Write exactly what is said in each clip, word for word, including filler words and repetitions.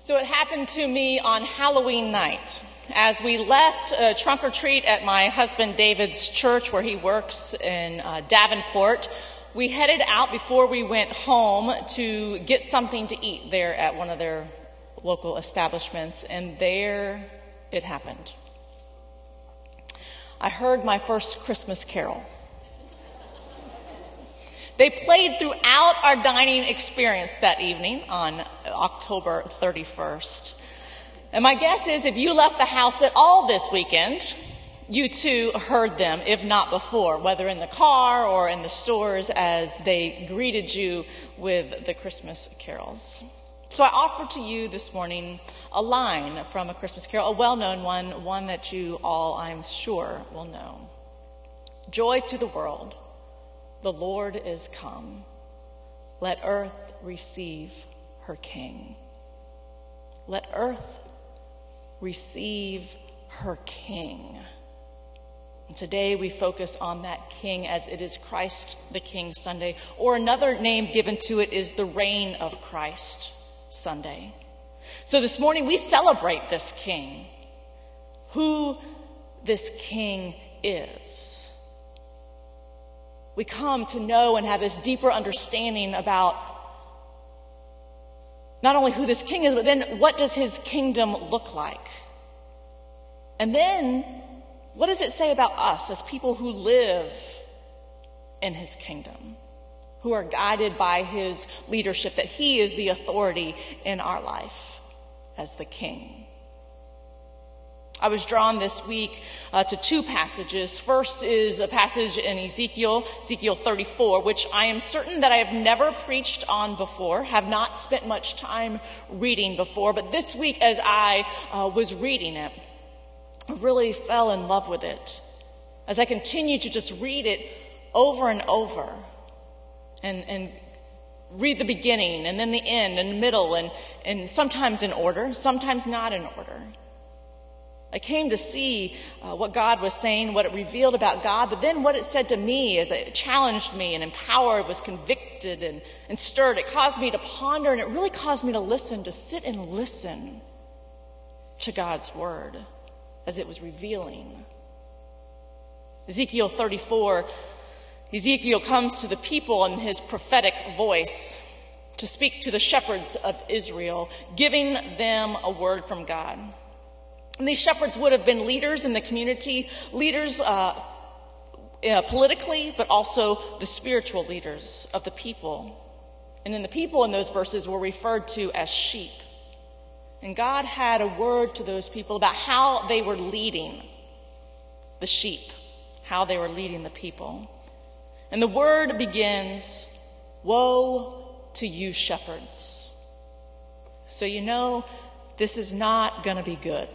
So it happened to me on Halloween night. As we left a trunk or treat at my husband David's church where he works in uh, Davenport, we headed out before we went home to get something to eat there at one of their local establishments, and there it happened. I heard my first Christmas carol. They played throughout our dining experience that evening on October thirty-first. And my guess is if you left the house at all this weekend, you too heard them, if not before, whether in the car or in the stores as they greeted you with the Christmas carols. So I offer to you this morning a line from a Christmas carol, a well-known one, one that you all, I'm sure, will know. Joy to the world. The Lord is come. Let earth receive her King. Let earth receive her King. And today we focus on that King as it is Christ the King Sunday, or another name given to it is the Reign of Christ Sunday. So this morning we celebrate this King, who this King is. We come to know and have this deeper understanding about not only who this king is, but then what does his kingdom look like? And then what does it say about us as people who live in his kingdom, who are guided by his leadership, that he is the authority in our life as the king? I was drawn this week uh, to two passages. First is a passage in Ezekiel, Ezekiel thirty-four, which I am certain that I have never preached on before, have not spent much time reading before. But this week as I uh, was reading it, I really fell in love with it. As I continued to just read it over and over and, and read the beginning and then the end and middle and, and sometimes in order, sometimes not in order. I came to see uh, what God was saying, what it revealed about God, but then what it said to me as it challenged me and empowered, was convicted and, and stirred. It caused me to ponder, and it really caused me to listen, to sit and listen to God's word as it was revealing. Ezekiel thirty-four, Ezekiel comes to the people in his prophetic voice to speak to the shepherds of Israel, giving them a word from God. And these shepherds would have been leaders in the community, leaders uh, uh, politically, but also the spiritual leaders of the people. And then the people in those verses were referred to as sheep. And God had a word to those people about how they were leading the sheep, how they were leading the people. And the word begins, "Woe to you shepherds." So you know this is not going to be good.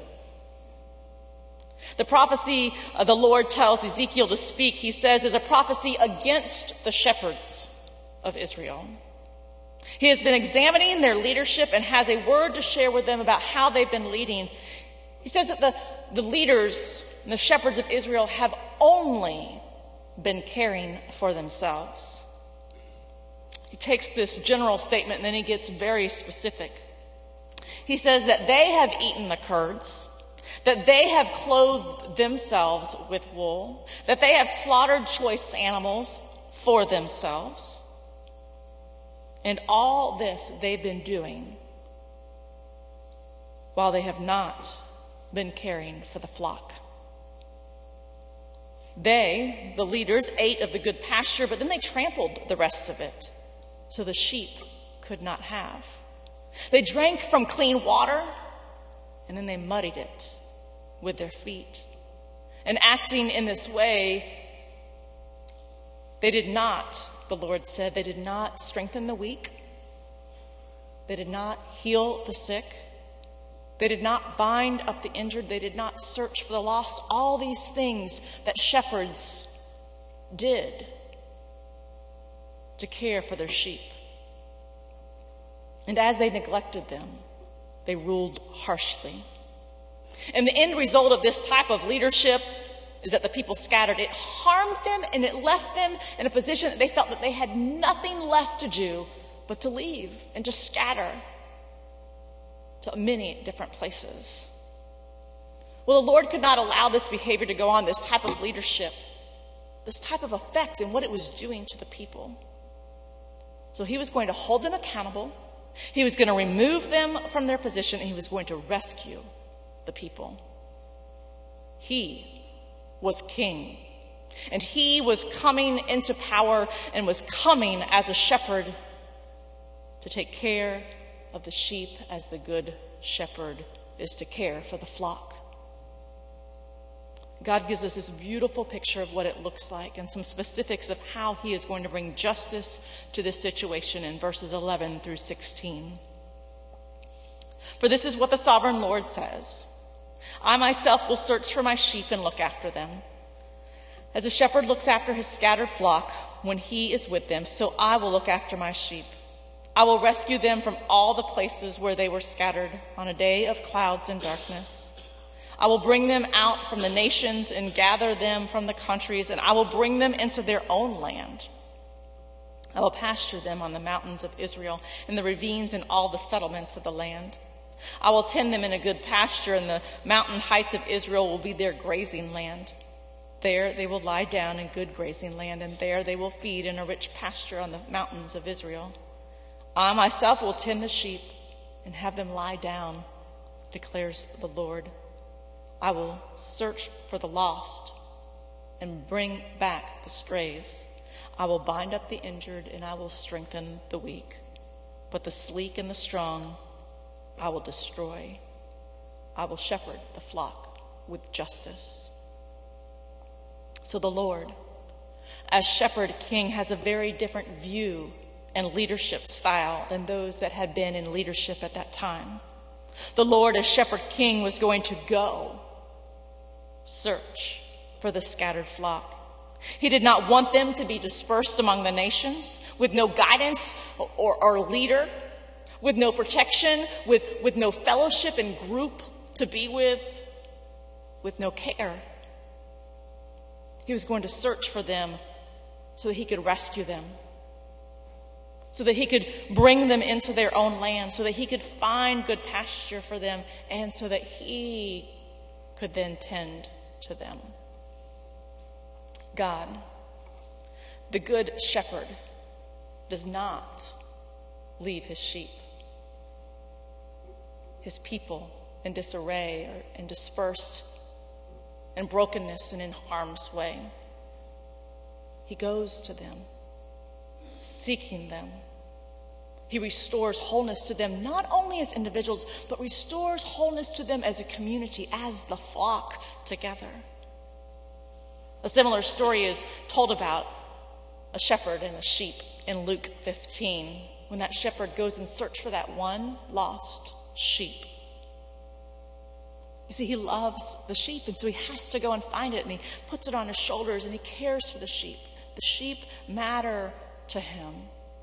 The prophecy uh, the Lord tells Ezekiel to speak, he says, is a prophecy against the shepherds of Israel. He has been examining their leadership and has a word to share with them about how they've been leading. He says that the, the leaders and the shepherds of Israel have only been caring for themselves. He takes this general statement and then he gets very specific. He says that they have eaten the curds, that they have clothed themselves with wool, that they have slaughtered choice animals for themselves. And all this they've been doing while they have not been caring for the flock. They, the leaders, ate of the good pasture, but then they trampled the rest of it, so the sheep could not have. They drank from clean water, and then they muddied it with their feet. And acting in this way, they did not, the Lord said, they did not strengthen the weak. They did not heal the sick. They did not bind up the injured. They did not search for the lost. All these things that shepherds did to care for their sheep. And as they neglected them, they ruled harshly. And the end result of this type of leadership is that the people scattered. It harmed them and it left them in a position that they felt that they had nothing left to do but to leave and to scatter. to many different places. Well, the Lord could not allow this behavior to go on, this type of leadership, this type of effect and what it was doing to the people. So he was going to hold them accountable. He was going to remove them from their position, and he was going to rescue the people. He was king, and he was coming into power and was coming as a shepherd to take care of the sheep as the good shepherd is to care for the flock. God gives us this beautiful picture of what it looks like and some specifics of how he is going to bring justice to this situation in verses eleven through sixteen. For this is what the sovereign Lord says: I myself will search for my sheep and look after them. As a shepherd looks after his scattered flock when he is with them, so I will look after my sheep. I will rescue them from all the places where they were scattered on a day of clouds and darkness. I will bring them out from the nations and gather them from the countries, and I will bring them into their own land. I will pasture them on the mountains of Israel, in the ravines and all the settlements of the land. I will tend them in a good pasture, and the mountain heights of Israel will be their grazing land. There they will lie down in good grazing land, and there they will feed in a rich pasture on the mountains of Israel. I myself will tend the sheep and have them lie down, declares the Lord. I will search for the lost and bring back the strays. I will bind up the injured and I will strengthen the weak. But the sleek and the strong I will destroy. I will shepherd the flock with justice. So the Lord, as shepherd king, has a very different view and leadership style than those that had been in leadership at that time. The Lord, as shepherd king, was going to go search for the scattered flock. He did not want them to be dispersed among the nations with no guidance or, or, or leader, with no protection, with, with no fellowship and group to be with, with no care. He was going to search for them so that he could rescue them, so that he could bring them into their own land, so that he could find good pasture for them, and so that he could then tend to them. God, the good shepherd, does not leave his sheep, his people, in disarray or and dispersed in brokenness and in harm's way. He goes to them, seeking them. He restores wholeness to them, not only as individuals, but restores wholeness to them as a community, as the flock together. A similar story is told about a shepherd and a sheep in Luke fifteen, when that shepherd goes in search for that one lost sheep. You see, he loves the sheep, and so he has to go and find it, and he puts it on his shoulders, and he cares for the sheep. The sheep matter to him.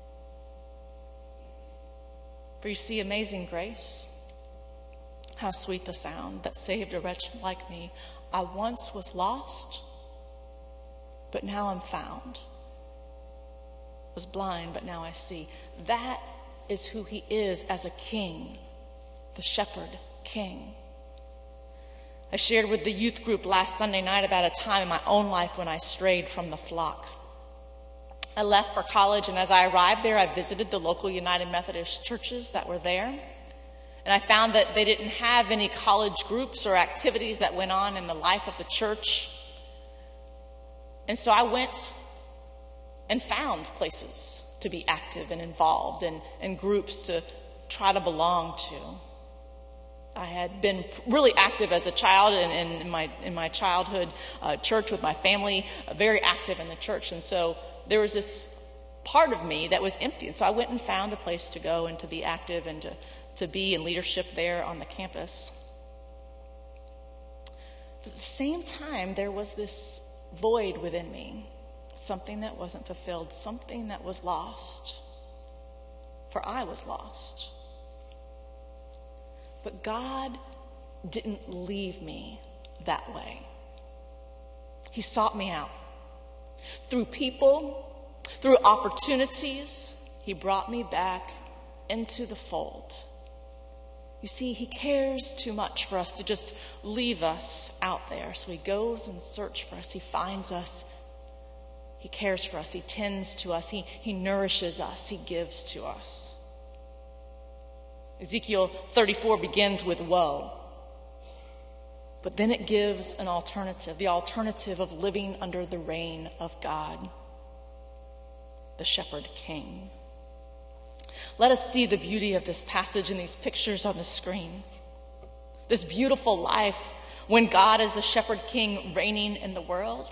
For you see, amazing grace, how sweet the sound that saved a wretch like me. I once was lost, but now I'm found. Was blind, but now I see. That is who he is as a king, the shepherd king. I shared with the youth group last Sunday night about a time in my own life when I strayed from the flock. I left for college, and as I arrived there, I visited the local United Methodist churches that were there. And I found that they didn't have any college groups or activities that went on in the life of the church. And so I went and found places to be active and involved, and, and groups to try to belong to. I had been really active as a child in, in my in my childhood uh, church with my family, uh, very active in the church. And so there was this part of me that was empty. And so I went and found a place to go and to be active and to, to be in leadership there on the campus. But at the same time, there was this void within me, something that wasn't fulfilled, something that was lost. For I was lost. But God didn't leave me that way. He sought me out. Through people, through opportunities, he brought me back into the fold. You see, he cares too much for us to just leave us out there. So he goes and searches for us. He finds us. He cares for us. He tends to us. He, he nourishes us. He gives to us. Ezekiel thirty-four begins with woe. But then it gives an alternative, the alternative of living under the reign of God, the shepherd king. Let us see the beauty of this passage in these pictures on the screen. This beautiful life when God is the shepherd king reigning in the world.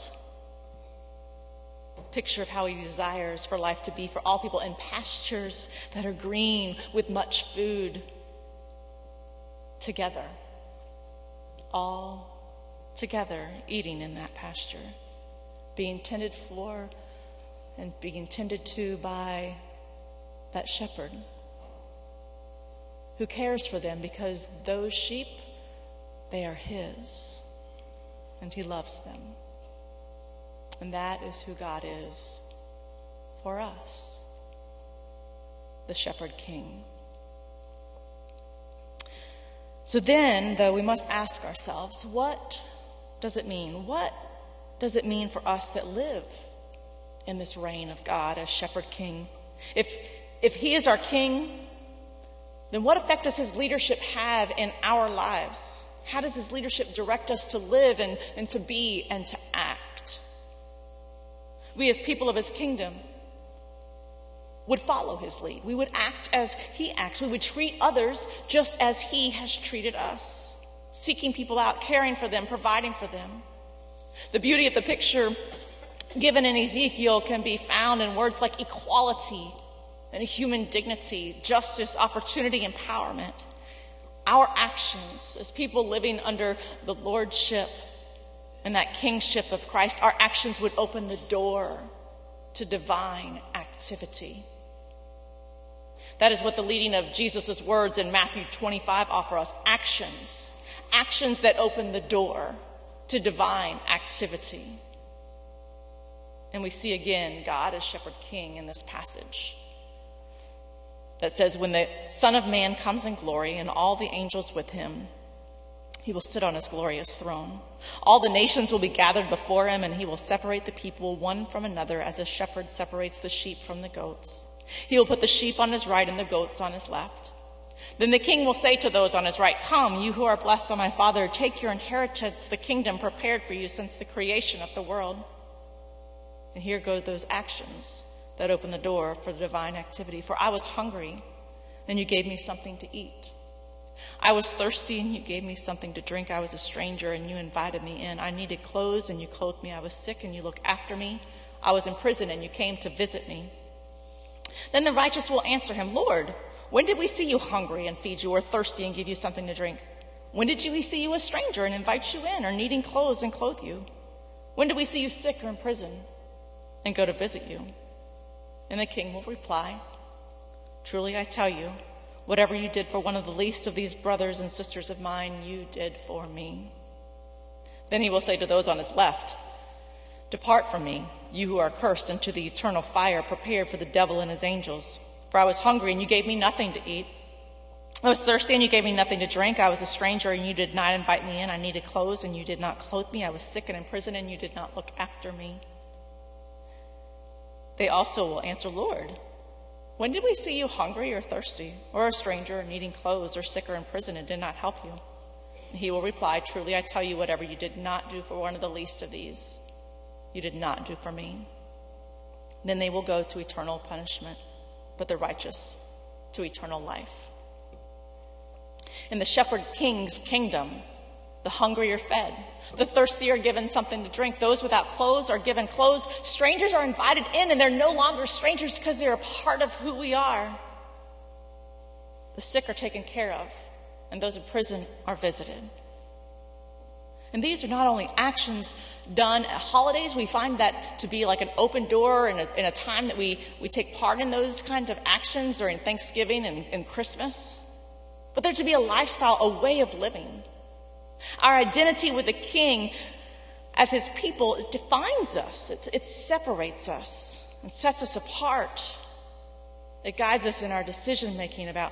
Picture of how he desires for life to be for all people in pastures that are green with much food together. All together eating in that pasture, being tended for and being tended to by that shepherd who cares for them because those sheep, they are his and he loves them. And that is who God is for us, the shepherd king. So then, though, we must ask ourselves, what does it mean? What does it mean for us that live in this reign of God as shepherd king? If, if he is our king, then what effect does his leadership have in our lives? How does his leadership direct us to live and, and to be and to act? We as people of his kingdom would follow his lead. We would act as he acts. We would treat others just as he has treated us, seeking people out, caring for them, providing for them. The beauty of the picture given in Ezekiel can be found in words like equality and human dignity, justice, opportunity, empowerment. Our actions as people living under the lordship and that kingship of Christ, our actions would open the door to divine activity. That is what the leading of Jesus' words in Matthew twenty-five offer us. Actions. Actions that open the door to divine activity. And we see again God as shepherd king in this passage that says, when the Son of Man comes in glory and all the angels with him, he will sit on his glorious throne. All the nations will be gathered before him, and he will separate the people one from another as a shepherd separates the sheep from the goats. He will put the sheep on his right and the goats on his left. Then the king will say to those on his right, "Come, you who are blessed by my Father, take your inheritance, the kingdom prepared for you since the creation of the world." And here go those actions that open the door for the divine activity. For I was hungry, and you gave me something to eat. I was thirsty, and you gave me something to drink. I was a stranger, and you invited me in. I needed clothes, and you clothed me. I was sick, and you looked after me. I was in prison, and you came to visit me. Then the righteous will answer him, "Lord, when did we see you hungry and feed you, or thirsty and give you something to drink? When did we see you a stranger and invite you in, or needing clothes and clothe you? When did we see you sick or in prison and go to visit you?" And the king will reply, "Truly I tell you, whatever you did for one of the least of these brothers and sisters of mine, you did for me." Then he will say to those on his left, "Depart from me, you who are cursed, into the eternal fire prepared for the devil and his angels. For I was hungry, and you gave me nothing to eat. I was thirsty, and you gave me nothing to drink. I was a stranger, and you did not invite me in. I needed clothes, and you did not clothe me. I was sick and in prison, and you did not look after me." They also will answer, "Lord, when did we see you hungry or thirsty, or a stranger, or needing clothes, or sick or in prison, and did not help you?" And he will reply, "Truly I tell you, whatever you did not do for one of the least of these, you did not do for me." Then they will go to eternal punishment, but the righteous to eternal life. In the shepherd king's kingdom, the hungry are fed, the thirsty are given something to drink, those without clothes are given clothes, strangers are invited in, and they're no longer strangers because they're a part of who we are. The sick are taken care of, and those in prison are visited. And these are not only actions done at holidays. We find that to be like an open door in a, in a time that we, we take part in those kinds of actions during Thanksgiving and, and Christmas. But they're to be a lifestyle, a way of living. Our identity with the King as his people, it defines us. It's, it separates us and sets us apart. It guides us in our decision making about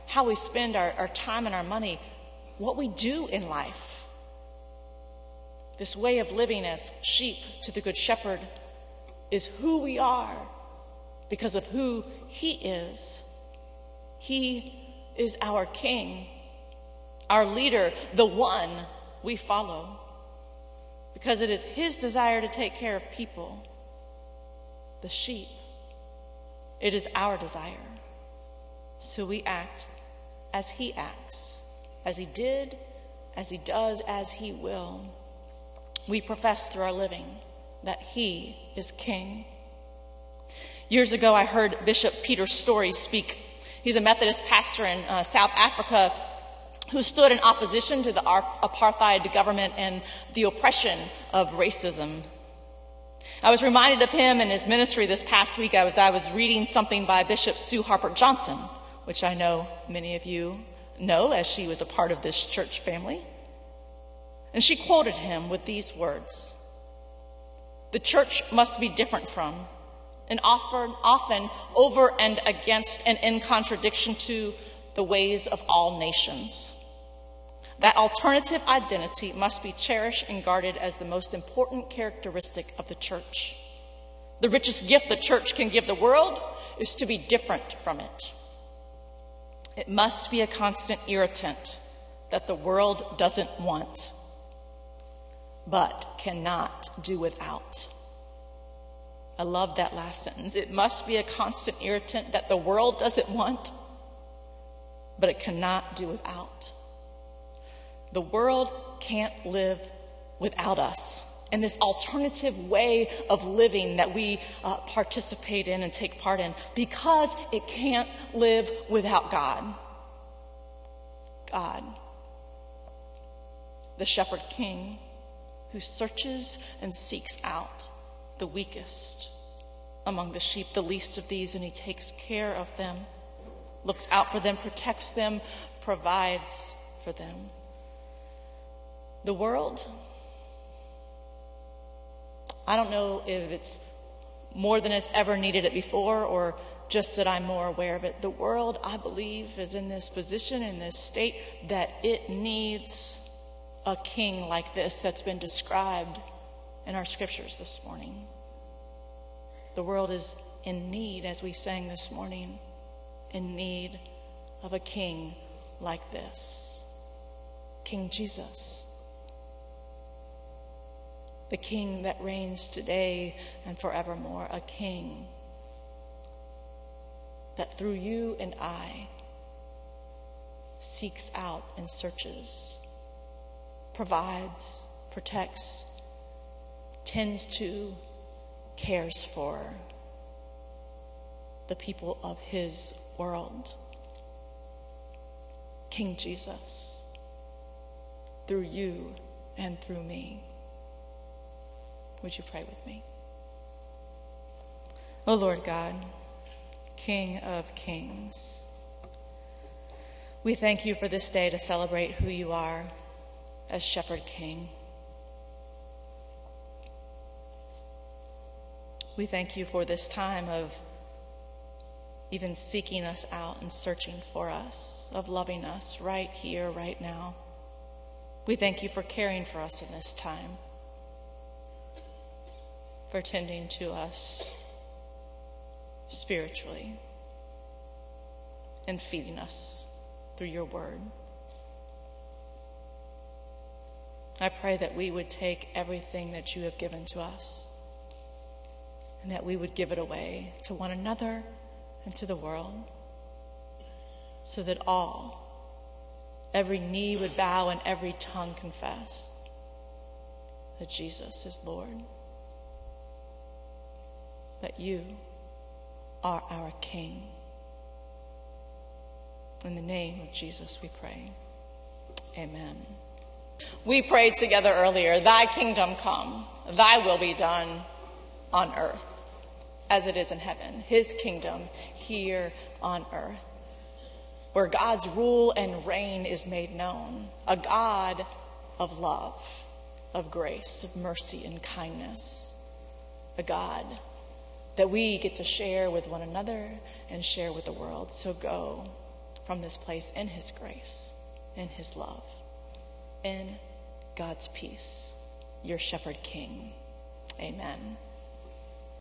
how we spend our, our time and our money, what we do in life. This way of living as sheep to the Good Shepherd is who we are because of who he is. He is our King, our leader, the one we follow, because it is his desire to take care of people, the sheep. It is our desire. So we act as he acts, as he did, as he does, as he will. We profess through our living that he is King. Years ago, I heard Bishop Peter Story speak. He's a Methodist pastor in uh, South Africa who stood in opposition to the apartheid government and the oppression of racism. I was reminded of him and his ministry this past week as I was reading something by Bishop Sue Harper Johnson, which I know many of you know as she was a part of this church family. And she quoted him with these words: "The church must be different from, and often, often over and against and in contradiction to, the ways of all nations. That alternative identity must be cherished and guarded as the most important characteristic of the church. The richest gift the church can give the world is to be different from it. It must be a constant irritant that the world doesn't want, but cannot do without." I love that last sentence. It must be a constant irritant that the world doesn't want, but it cannot do without. The world can't live without us. And this alternative way of living that we uh, participate in and take part in, because it can't live without God. God, the Shepherd King, who searches and seeks out the weakest among the sheep, the least of these, and he takes care of them, looks out for them, protects them, provides for them. The world, I don't know if it's more than it's ever needed it before or just that I'm more aware of it. The world, I believe, is in this position, in this state, that it needs a king like this that's been described in our scriptures this morning. The world is in need, as we sang this morning, in need of a king like this. King Jesus. The king that reigns today and forevermore. A king that through you and I seeks out and searches, provides, protects, tends to, cares for the people of his world. King Jesus, through you and through me. Would you pray with me? O Lord God, King of kings, we thank you for this day to celebrate who you are as Shepherd King. We thank you for this time of even seeking us out and searching for us, of loving us right here, right now. We thank you for caring for us in this time, for tending to us spiritually and feeding us through your word. I pray that we would take everything that you have given to us and that we would give it away to one another and to the world, so that all, every knee would bow and every tongue confess that Jesus is Lord, that you are our King. In the name of Jesus we pray. Amen. We prayed together earlier, thy kingdom come, thy will be done on earth as it is in heaven. His kingdom here on earth, where God's rule and reign is made known. A God of love, of grace, of mercy and kindness. A God that we get to share with one another and share with the world. So go, from this place in his grace, in his love, in God's peace, your shepherd king. Amen.